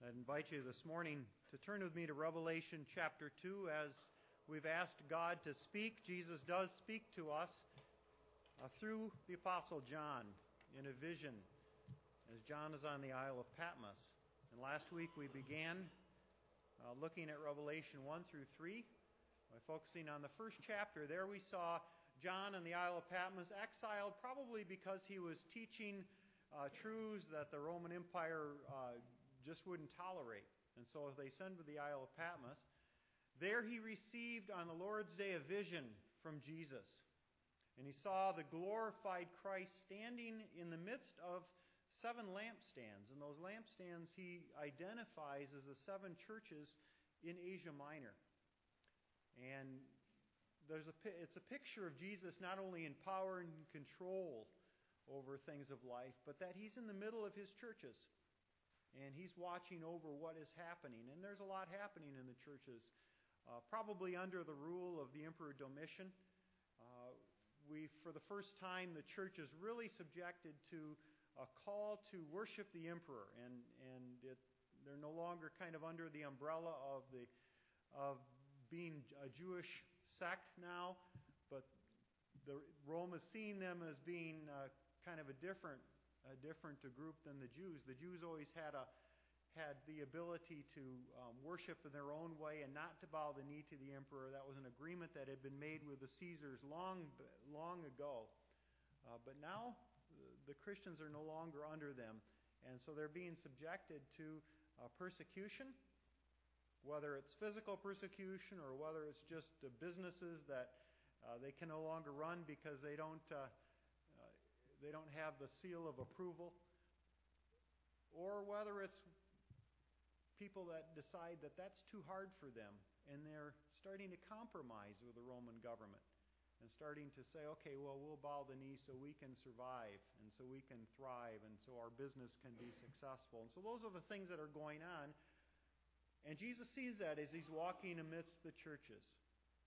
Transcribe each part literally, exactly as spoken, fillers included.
I'd invite you this morning to turn with me to Revelation chapter two. As we've asked God to speak, Jesus does speak to us uh, through the Apostle John in a vision as John is on the Isle of Patmos. And last week we began uh, looking at Revelation one through three by focusing on the first chapter. There we saw John on the Isle of Patmos exiled probably because he was teaching uh, truths that the Roman Empire uh, just wouldn't tolerate. And so they sent him to the Isle of Patmos. There he received on the Lord's Day a vision from Jesus. And he saw the glorified Christ standing in the midst of seven lampstands. And those lampstands he identifies as the seven churches in Asia Minor. And there's a, it's a picture of Jesus not only in power and control over things of life, but that he's in the middle of his churches. And he's watching over what is happening. And there's a lot happening in the churches. Uh, probably under the rule of the Emperor Domitian. Uh, we, for the first time, the church is really subjected to a call to worship the emperor. And, and it, they're no longer kind of under the umbrella of, the, of being a Jewish sect now. But the, Rome is seeing them as being uh, kind of a different a different group than the Jews. The Jews always had a had the ability to um, worship in their own way and not to bow the knee to the emperor. That was an agreement that had been made with the Caesars long long ago. Uh, but now the Christians are no longer under them, and so they're being subjected to uh, persecution, whether it's physical persecution or whether it's just uh, businesses that uh, they can no longer run because they don't. Uh, uh, They don't have the seal of approval, or whether it's people that decide that that's too hard for them, and they're starting to compromise with the Roman government and starting to say, okay, well, we'll bow the knee so we can survive and so we can thrive and so our business can be successful. And so those are the things that are going on. And Jesus sees that as he's walking amidst the churches.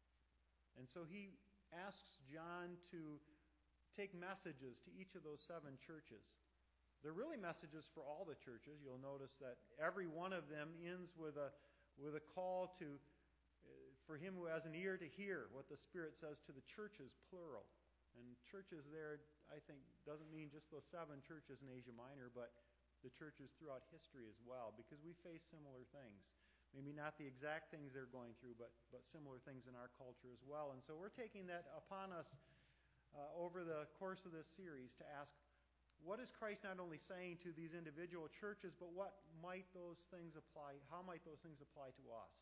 And so he asks John to take messages to each of those seven churches. They're really messages for all the churches. You'll notice that every one of them ends with a with a call to uh, for him who has an ear to hear what the Spirit says to the churches, plural. And churches there, I think, doesn't mean just those seven churches in Asia Minor, but the churches throughout history as well, because we face similar things. Maybe not the exact things they're going through, but but similar things in our culture as well. And so we're taking that upon us Uh, over the course of this series to ask, what is Christ not only saying to these individual churches, but what might those things apply, how might those things apply to us?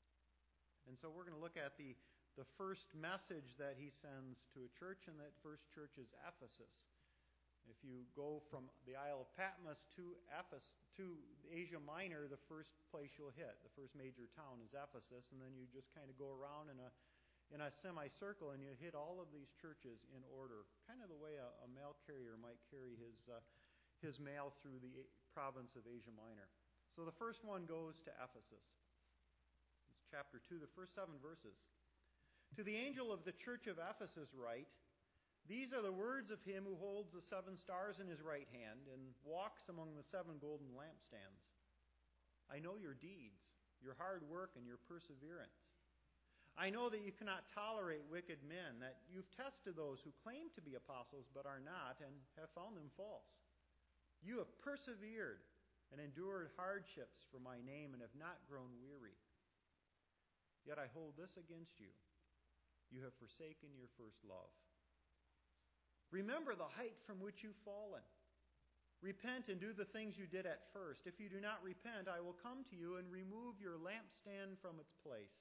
And so we're going to look at the, the first message that he sends to a church, and that first church is Ephesus. If you go from the Isle of Patmos to Ephesus, to Asia Minor, the first place you'll hit, the first major town is Ephesus, and then you just kind of go around in a in a semicircle, and you hit all of these churches in order, kind of the way a, a mail carrier might carry his uh, his mail through the province of Asia Minor. So the first one goes to Ephesus. It's chapter two, the first seven verses. To the angel of the church of Ephesus write, these are the words of him who holds the seven stars in his right hand and walks among the seven golden lampstands. I know your deeds, your hard work, and your perseverance. I know that you cannot tolerate wicked men, that you've tested those who claim to be apostles but are not, and have found them false. You have persevered and endured hardships for my name and have not grown weary. Yet I hold this against you. You have forsaken your first love. Remember the height from which you've fallen. Repent and do the things you did at first. If you do not repent, I will come to you and remove your lampstand from its place.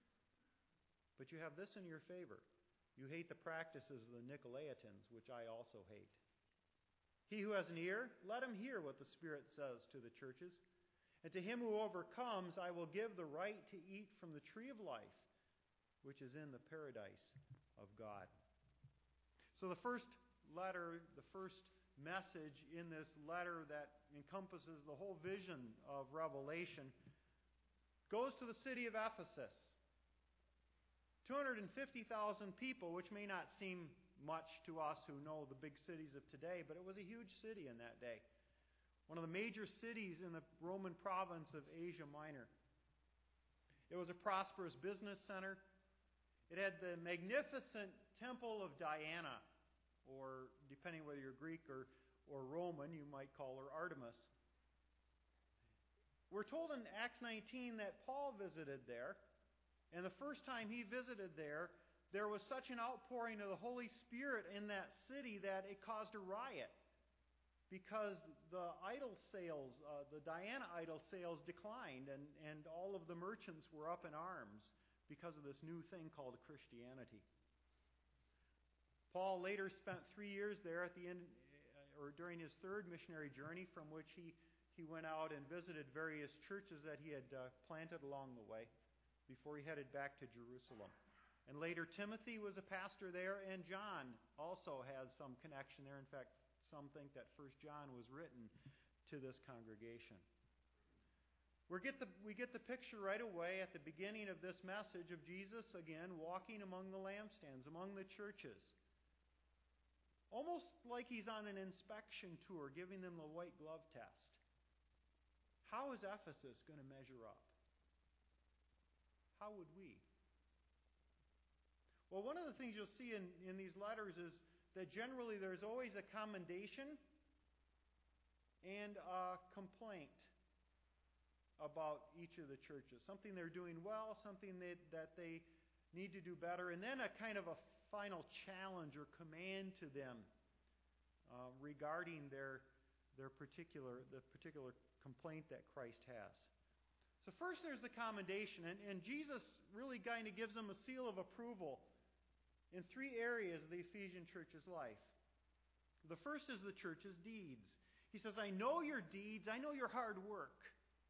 But you have this in your favor. You hate the practices of the Nicolaitans, which I also hate. He who has an ear, let him hear what the Spirit says to the churches. And to him who overcomes, I will give the right to eat from the tree of life, which is in the paradise of God. So the first letter, the first message in this letter that encompasses the whole vision of Revelation, goes to the city of Ephesus. two hundred fifty thousand people, which may not seem much to us who know the big cities of today, but it was a huge city in that day. one of the major cities in the Roman province of Asia Minor. It was a prosperous business center. It had the magnificent Temple of Diana, or depending whether you're Greek or, or Roman, you might call her Artemis. We're told in Acts nineteen that Paul visited there, and the first time he visited there, there was such an outpouring of the Holy Spirit in that city that it caused a riot, because the idol sales, uh, the Diana idol sales declined, and, and all of the merchants were up in arms because of this new thing called Christianity. Paul later spent three years there at the end, or during his third missionary journey, from which he, he went out and visited various churches that he had uh, planted along the way before he headed back to Jerusalem. And later Timothy was a pastor there, and John also has some connection there. In fact, some think that First John was written to this congregation. We get the, we get the picture right away at the beginning of this message of Jesus, again, walking among the lampstands, among the churches. Almost like he's on an inspection tour, giving them the white glove test. How is Ephesus going to measure up? How would we? Well, one of the things you'll see in, in these letters is that generally there's always a commendation and a complaint about each of the churches. Something they're doing well, something that, that they need to do better, and then a kind of a final challenge or command to them uh, regarding their their particular the particular complaint that Christ has. So first there's the commendation, and, and Jesus really kind of gives them a seal of approval in three areas of the Ephesian church's life. The first is the church's deeds. He says, I know your deeds, I know your hard work.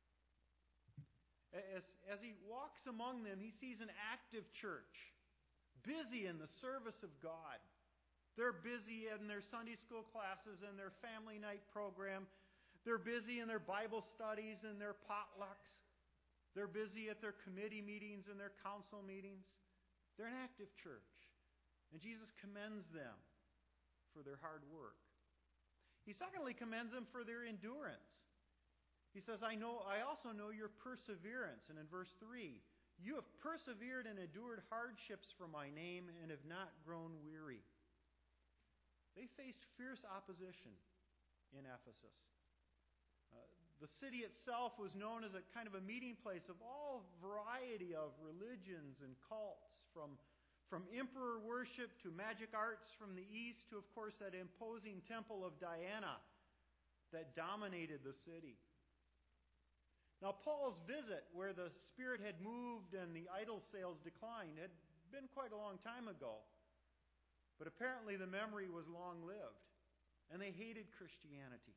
As, as he walks among them, he sees an active church, busy in the service of God. They're busy in their Sunday school classes and their family night program. They're busy in their Bible studies and their potlucks. They're busy at their committee meetings and their council meetings. They're an active church. And Jesus commends them for their hard work. He secondly commends them for their endurance. He says, I know, I also know your perseverance. And in verse three, you have persevered and endured hardships for my name and have not grown weary. They faced fierce opposition in Ephesus. Uh, the city itself was known as a kind of a meeting place of all variety of religions and cults, from, from emperor worship to magic arts from the east to, of course, that imposing temple of Diana that dominated the city. Now, Paul's visit, where the Spirit had moved and the idol sales declined, had been quite a long time ago. But apparently the memory was long-lived, and they hated Christianity.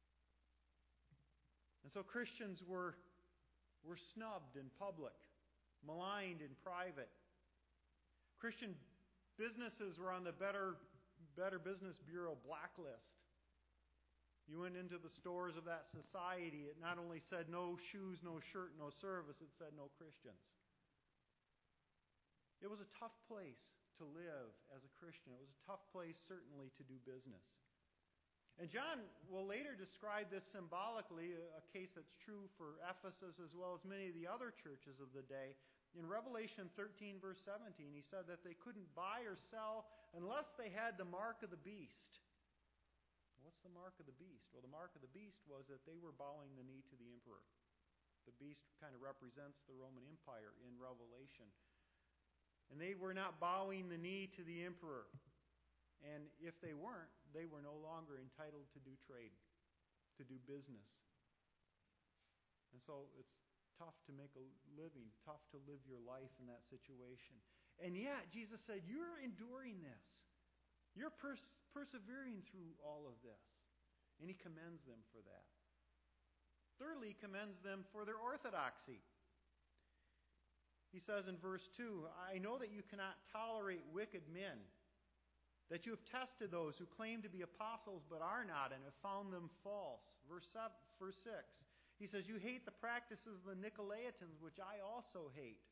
And so Christians were, were snubbed in public, maligned in private. Christian businesses were on the Better, Better Business Bureau blacklist. You went into the stores of that society, it not only said no shoes, no shirt, no service, it said no Christians. It was a tough place to live as a Christian. It was a tough place, certainly, to do business. And John will later describe this symbolically, a case that's true for Ephesus as well as many of the other churches of the day. In Revelation thirteen, verse seventeen, he said that they couldn't buy or sell unless they had the mark of the beast. What's the mark of the beast? Well, the mark of the beast was that they were bowing the knee to the emperor. The beast kind of represents the Roman Empire in Revelation. And they were not bowing the knee to the emperor. And if they weren't, they were no longer entitled to do trade, to do business. And so it's tough to make a living, tough to live your life in that situation. And yet, Jesus said, you're enduring this. You're pers- persevering through all of this. And he commends them for that. Thirdly, he commends them for their orthodoxy. He says in verse two, I know that you cannot tolerate wicked men, that you have tested those who claim to be apostles but are not and have found them false. Verse seven, verse six, he says, you hate the practices of the Nicolaitans, which I also hate.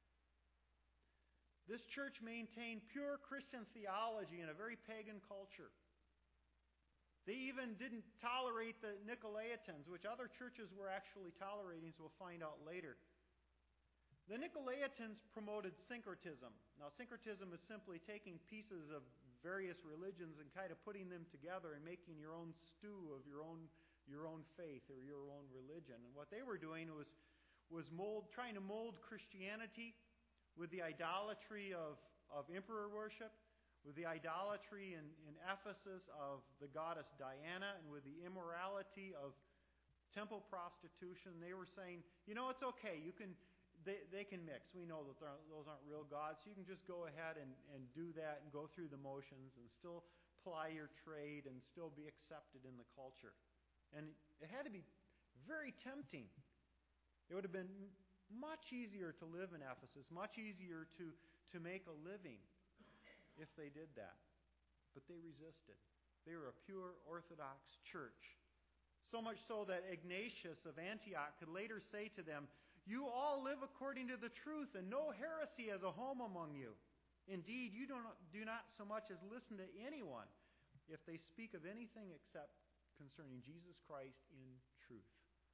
This church maintained pure Christian theology in a very pagan culture. They even didn't tolerate the Nicolaitans, which other churches were actually tolerating, as we'll find out later. The Nicolaitans promoted syncretism. Now, syncretism is simply taking pieces of various religions and kind of putting them together and making your own stew of your own your own faith or your own religion. And what they were doing was was mold, trying to mold Christianity with the idolatry of, of emperor worship, with the idolatry in, in Ephesus of the goddess Diana, and with the immorality of temple prostitution. They were saying, you know, it's okay. You can, they, they can mix. We know that those aren't real gods. So you can just go ahead and, and do that and go through the motions and still ply your trade and still be accepted in the culture. And it had to be very tempting. It would have been much easier to live in Ephesus, much easier to, to make a living if they did that. But they resisted. They were a pure Orthodox church. So much so that Ignatius of Antioch could later say to them, "You all live according to the truth, and no heresy has a home among you. Indeed, you do not, do not so much as listen to anyone if they speak of anything except concerning Jesus Christ in truth."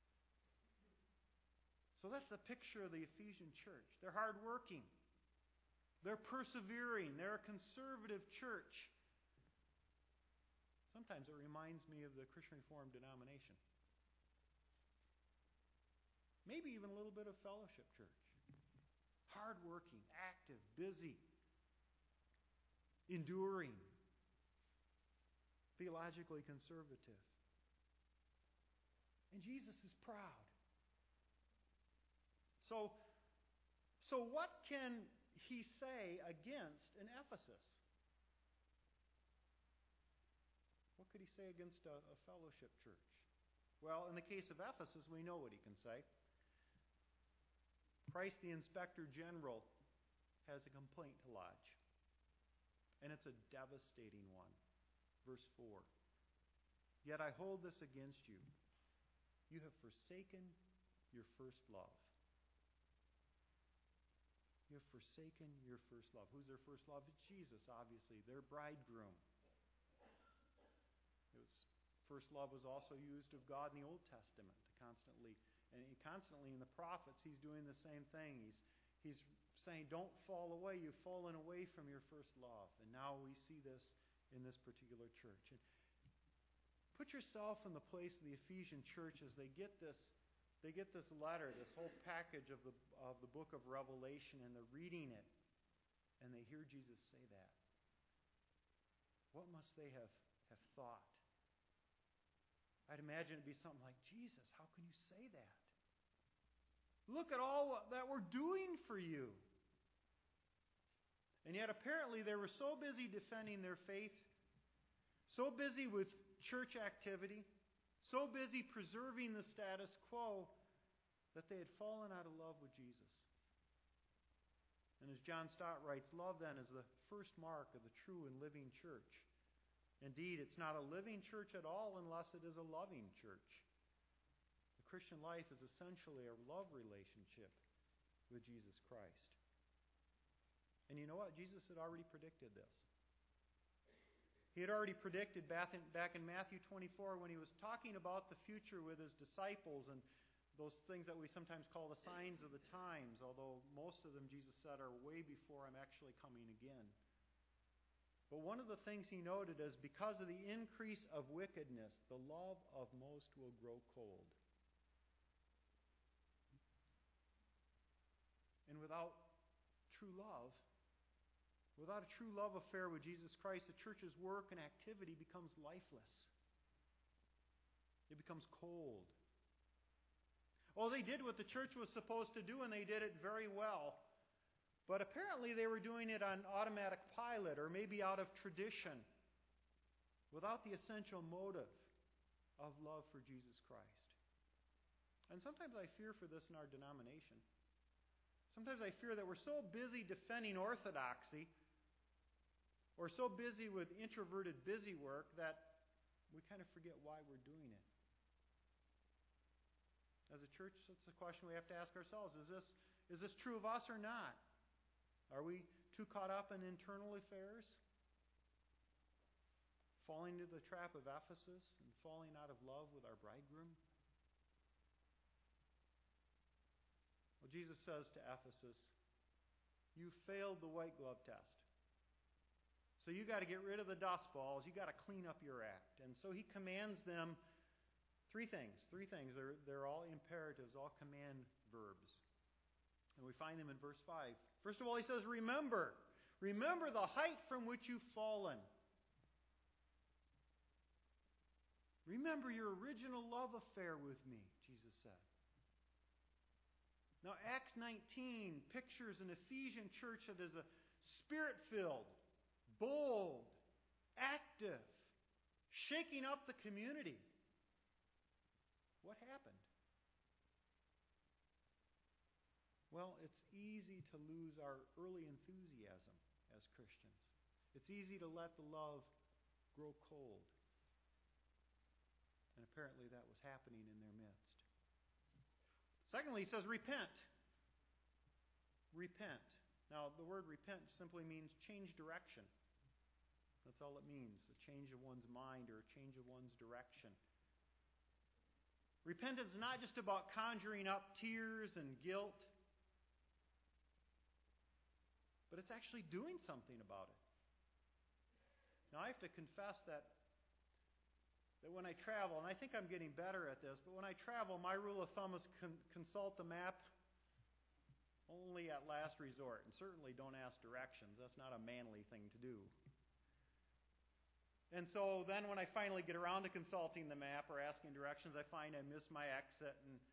So that's the picture of the Ephesian church. They're hardworking. They're persevering. They're a conservative church. Sometimes it reminds me of the Christian Reformed denomination. Maybe even a little bit of Fellowship Church. Hardworking, active, busy, enduring, theologically conservative. And Jesus is proud. So, so what can he say against an Ephesus? What could he say against a, a Fellowship Church? Well, in the case of Ephesus, we know what he can say. Christ, the Inspector General, has a complaint to lodge. And it's a devastating one. Verse four. "Yet I hold this against you. You have forsaken your first love." You have forsaken your first love. Who's their first love? It's Jesus, obviously, their bridegroom. It was, first love was also used of God in the Old Testament to constantly, and constantly in the prophets, he's doing the same thing. He's, he's saying, don't fall away. You've fallen away from your first love. And now we see this in this particular church. And put yourself in the place of the Ephesian church as they get this They get this letter, this whole package of the of the book of Revelation, and they're reading it, and they hear Jesus say that. What must they have, have thought? I'd imagine it'd be something like, Jesus, how can you say that? Look at all that we're doing for you. And yet apparently they were so busy defending their faith, so busy with church activity, so busy preserving the status quo, that they had fallen out of love with Jesus. And as John Stott writes, love then is the first mark of the true and living church. Indeed, it's not a living church at all unless it is a loving church. The Christian life is essentially a love relationship with Jesus Christ. And you know what? Jesus had already predicted this. He had already predicted back in, back in Matthew twenty-four when he was talking about the future with his disciples and those things that we sometimes call the signs of the times, although most of them, Jesus said, are way before I'm actually coming again. But one of the things he noted is because of the increase of wickedness, the love of most will grow cold. And without true love, without a true love affair with Jesus Christ, the church's work and activity becomes lifeless. It becomes cold. Oh, they did what the church was supposed to do, and they did it very well. But apparently they were doing it on automatic pilot, or maybe out of tradition, without the essential motive of love for Jesus Christ. And sometimes I fear for this in our denomination. Sometimes I fear that we're so busy defending orthodoxy, or so busy with introverted busy work, that we kind of forget why we're doing it. As a church, that's a question we have to ask ourselves. Is this, is this true of us or not? Are we too caught up in internal affairs? falling into the trap of Ephesus and falling out of love with our bridegroom? Well, Jesus says to Ephesus, you failed the white glove test. So you got to get rid of the dust balls. You got to clean up your act. And so he commands them three things. Three things. They're, they're all imperatives, all command verbs. And we find them in verse five. First of all, he says, remember. Remember the height from which you've fallen. Remember your original love affair with me, Jesus said. Now, Acts nineteen pictures an Ephesian church that is a spirit-filled, bold, active, shaking up the community. What happened? Well, it's easy to lose our early enthusiasm as Christians. It's easy to let the love grow cold. And apparently that was happening in their midst. Secondly, he says, repent. Repent. Now, the word repent simply means change direction. That's all it means, a change of one's mind or a change of one's direction. Repentance is not just about conjuring up tears and guilt, but it's actually doing something about it. Now, I have to confess that that when I travel, and I think I'm getting better at this, but when I travel, my rule of thumb is con- consult the map only at last resort, and certainly don't ask directions. That's not a manly thing to do. And so then when I finally get around to consulting the map or asking directions, I find I miss my exit, and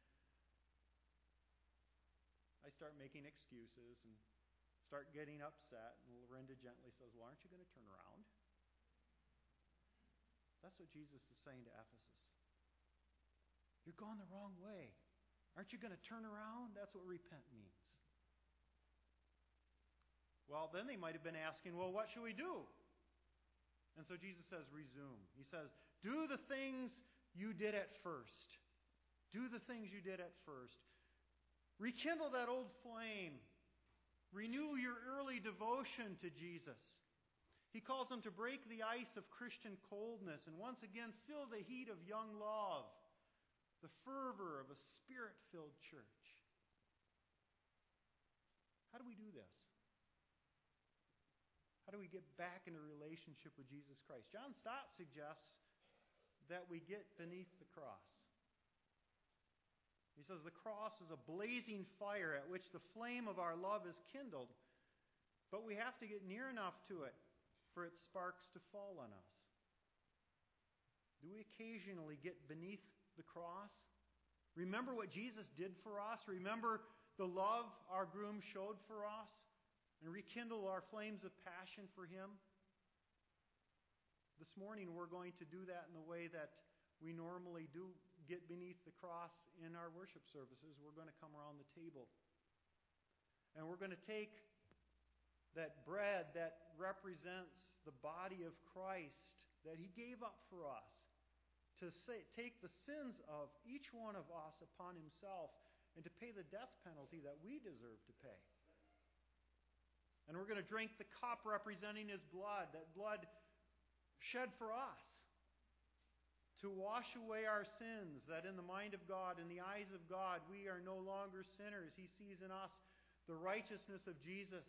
I start making excuses and start getting upset, and Lorinda gently says, well, aren't you going to turn around? That's what Jesus is saying to Ephesus. You're going the wrong way. Aren't you going to turn around? That's what repent means. Well, then they might have been asking, well, what should we do? And so Jesus says, resume. He says, do the things you did at first. Do the things you did at first. Rekindle that old flame. Renew your early devotion to Jesus. He calls them to break the ice of Christian coldness and once again feel the heat of young love, the fervor of a spirit-filled church. How do we do this? How do we get back into a relationship with Jesus Christ? John Stott suggests that we get beneath the cross. He says the cross is a blazing fire at which the flame of our love is kindled, but we have to get near enough to it for its sparks to fall on us. Do we occasionally get beneath the cross? Remember what Jesus did for us? Remember the love our groom showed for us? And rekindle our flames of passion for Him? This morning we're going to do that in the way that we normally do get beneath the cross in our worship services. We're going to come around the table. And we're going to take that bread that represents the body of Christ that He gave up for us, to say, take the sins of each one of us upon Himself and to pay the death penalty that we deserve to pay. And we're going to drink the cup representing His blood, that blood shed for us, to wash away our sins, that in the mind of God, in the eyes of God, we are no longer sinners. He sees in us the righteousness of Jesus.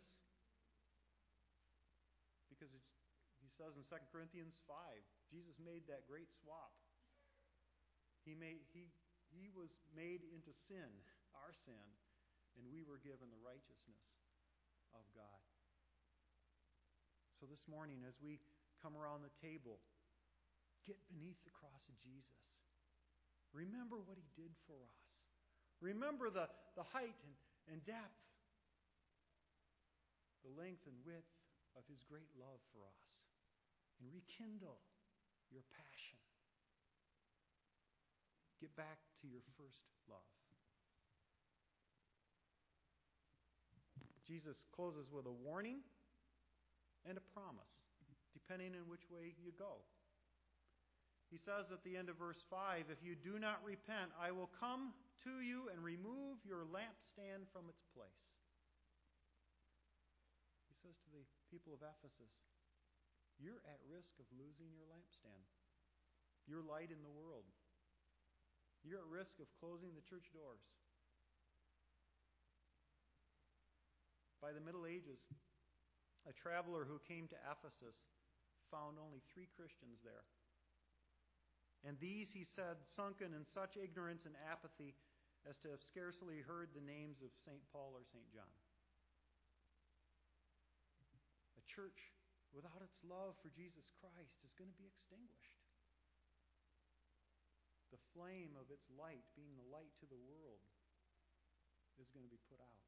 Because he says in Second Corinthians five, Jesus made that great swap. He made he he was made into sin, our sin, and we were given the righteousness of God. So this morning, as we come around the table, get beneath the cross of Jesus. Remember what He did for us. Remember the, the height and, and depth, the length and width of His great love for us, and rekindle your passion. Get back to your first love. Jesus closes with a warning and a promise, depending on which way you go. He says at the end of verse five, if you do not repent, I will come to you and remove your lampstand from its place. He says to the people of Ephesus, you're at risk of losing your lampstand, your light in the world. You're at risk of closing the church doors. By the Middle Ages, a traveler who came to Ephesus found only three Christians there. And these, he said, sunken in such ignorance and apathy as to have scarcely heard the names of Saint Paul or Saint John. A church without its love for Jesus Christ is going to be extinguished. The flame of its light, being the light to the world, is going to be put out.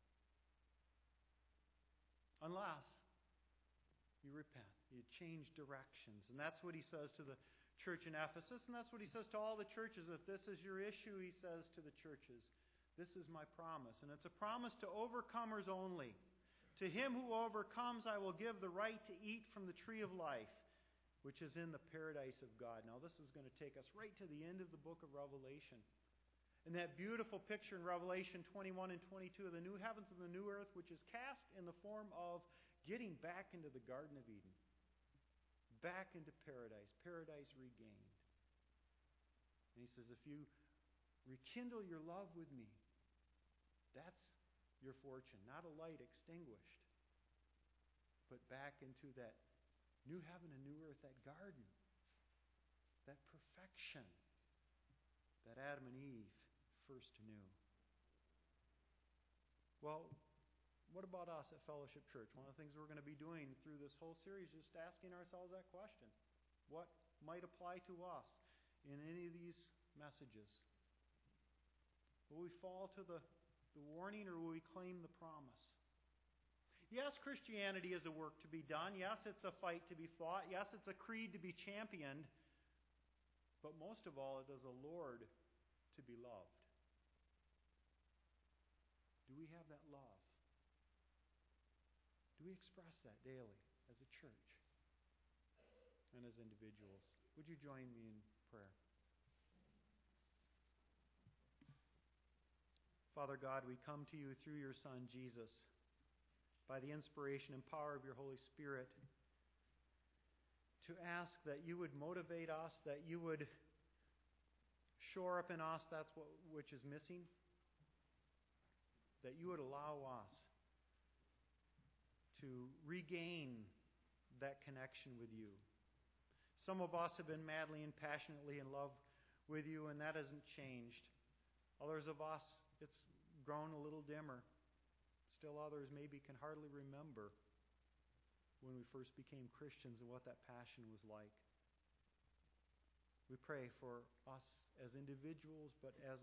Unless you repent, you change directions. And that's what he says to the church in Ephesus, and that's what he says to all the churches. If this is your issue, he says to the churches, this is my promise. And it's a promise to overcomers only. To him who overcomes, I will give the right to eat from the tree of life, which is in the paradise of God. Now, this is going to take us right to the end of the book of Revelation. And that beautiful picture in Revelation twenty-one and twenty-two of the new heavens and the new earth, which is cast in the form of getting back into the Garden of Eden. Back into paradise, paradise regained. And he says, if you rekindle your love with me, that's your fortune. Not a light extinguished, but back into that new heaven and new earth, that garden, that perfection that Adam and Eve first knew. Well, what about us at Fellowship Church? One of the things we're going to be doing through this whole series is just asking ourselves that question. What might apply to us in any of these messages? Will we fall to the, the warning, or will we claim the promise? Yes, Christianity is a work to be done. Yes, it's a fight to be fought. Yes, it's a creed to be championed. But most of all, it is a Lord to be loved. Do we have that love? Do we express that daily as a church and as individuals? Would you join me in prayer? Father God, we come to you through your Son, Jesus, by the inspiration and power of your Holy Spirit, to ask that you would motivate us, that you would shore up in us that's what which is missing, that you would allow us to regain that connection with you. Some of us have been madly and passionately in love with you, and that hasn't changed. Others of us, it's grown a little dimmer. Still others maybe can hardly remember when we first became Christians and what that passion was like. We pray for us as individuals, but as